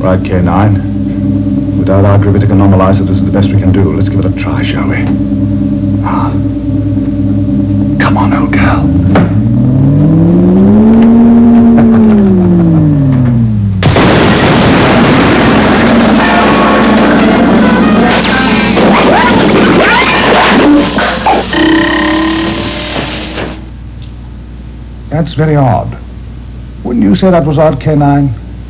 Right, K9. Without our gravitic anomalizer, this is the best we can do. Let's give it a try, shall we? Ah. Come on, old girl. That's very odd. Wouldn't you say that was odd, K9?